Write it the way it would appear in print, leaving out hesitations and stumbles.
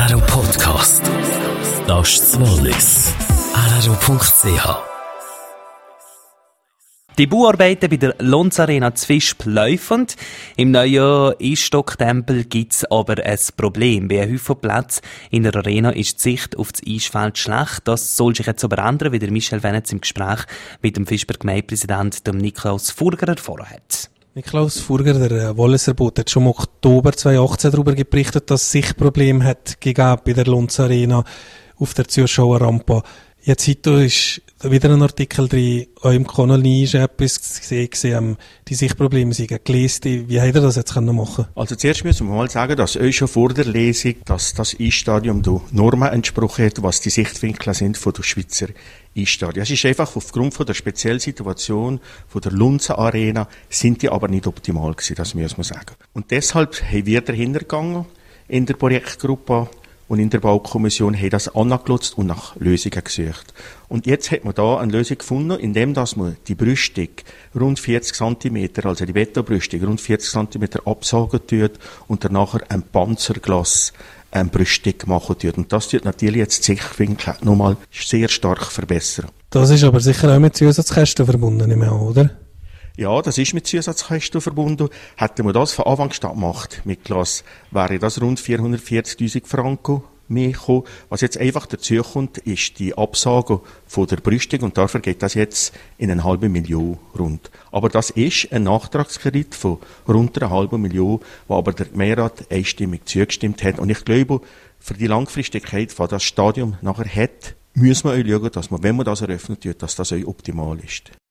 RRO Podcast. Das ist das Wallis. RRO.ch. Die Bauarbeiten bei der Lonz Arena zu Visp laufen. Im neuen Eisstocktempel gibt es aber ein Problem. Bei einem Haufen Platz in der Arena ist die Sicht auf das Eisfeld schlecht. Das soll sich jetzt aber ändern, wie der Michel Venetz im Gespräch mit dem Visper Gemeindepräsidenten Niklaus Furgerer vorhat. Niklaus Furgerer, der Walliser Bund, hat schon im Oktober 2018 darüber berichtet, dass es Sichtprobleme hat gegeben bei der Lonz Arena auf der Zuschauerrampe. Jetzt heute ist wieder ein Artikel drin, auch im Kanal ist etwas gesehen, die Sichtprobleme sind gelesen. Wie habt ihr das jetzt machen können? Also zuerst müssen wir mal sagen, dass euch schon vor der Lesung, dass das Eisstadion der Normen entsprochen hat, was die Sichtwinkel sind von der Schweizer Eisstadien. Es ist einfach aufgrund von der speziellen Situation von der Lonz Arena sind die aber nicht optimal gewesen, das muss man sagen. Und deshalb haben wir dahinter gegangen in der Projektgruppe und in der Baukommission haben das angeschaut und nach Lösungen gesucht. Und jetzt hat man da eine Lösung gefunden, indem dass man die Brüstung rund 40 cm, also die Betonbrüstung rund 40 cm absagen tut und danach ein Panzerglas Brüstung machen tut. Und das tut natürlich jetzt die Sichtwinkel nochmal sehr stark verbessern. Das ist aber sicher auch mit Zusatzkosten verbunden, nicht mehr, oder? Ja, das ist mit Zusatzkosten verbunden. Hätten wir das von Anfang an gemacht mit Glas, wäre das rund 440.000 Franken mehr gekommen. Was jetzt einfach dazu kommt, ist die Absage von der Brüstung und dafür geht das jetzt in 500.000 rund. Aber das ist ein Nachtragskredit von rund 500.000, wo aber der Gemeinderat einstimmig zugestimmt hat. Und ich glaube, für die Langfristigkeit, die das Stadion nachher hat, müssen wir auch schauen, dass man, wenn man das eröffnet, dass das auch optimal ist.